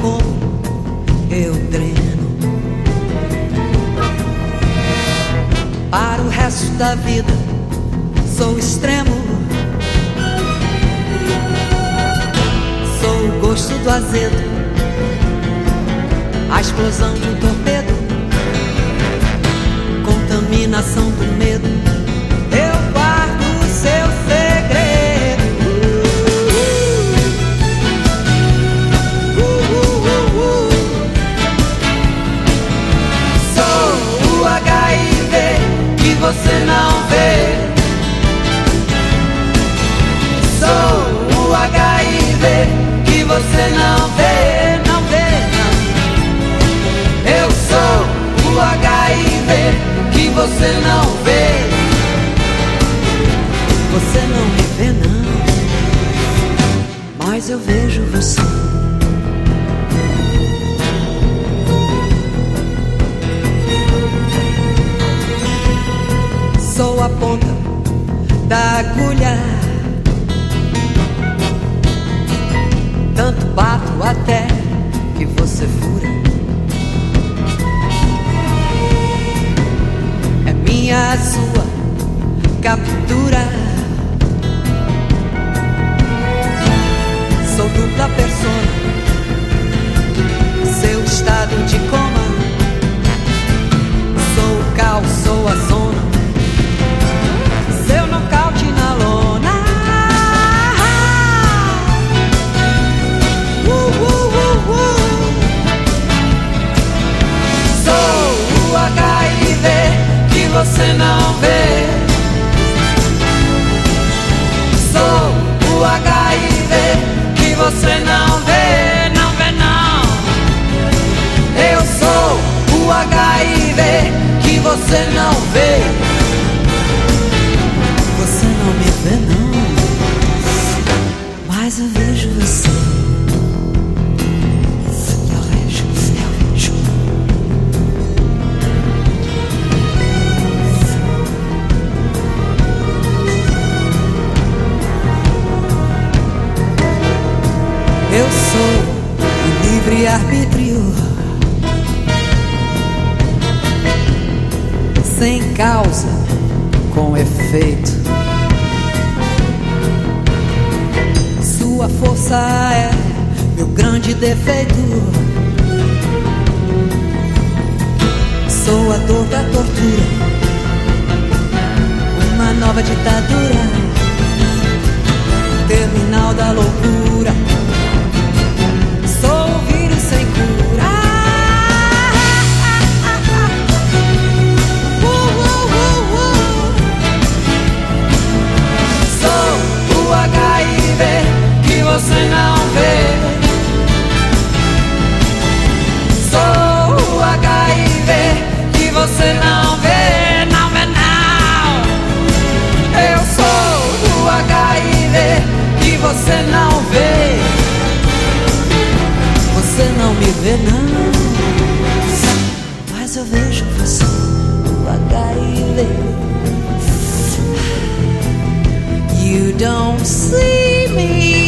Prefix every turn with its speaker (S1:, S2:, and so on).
S1: como eu dreno. Para o resto da vida sou extremo. Sou o gosto do azedo, a explosão do torpedo, contaminação do medo. Eu guardo o seu segredo. Sou o HIV que você não vê. Sou o HIV que você não vê, não vê, não. Eu sou o HIV que você não vê. Você não me vê não, mas eu vejo você. Sou a ponta da agulha, tanto bato até que você fura. É minha, sua captura. Sou dupla persona, seu estado de coma. Sou o caos, sou a zona, seu nocaute na lona. Sou o HIV que você não vê. Sou o HIV que você não vê, não vê não. Eu sou o HIV que você não vê. Você não me vê não, mas eu vejo você. Eu vejo, eu vejo. Eu sou o livre-arbítrio, sem causa, com efeito. Sua força é meu grande defeito. Sou a dor da tortura, uma nova ditadura, terminal da loucura. Sou o vírus sem cura. Sou o HIV que você não vê. Sou o HIV que você não vê, não vê não. Eu sou o HIV que você não vê. Você não me vê não, mas eu vejo você, o HIV. You don't see me.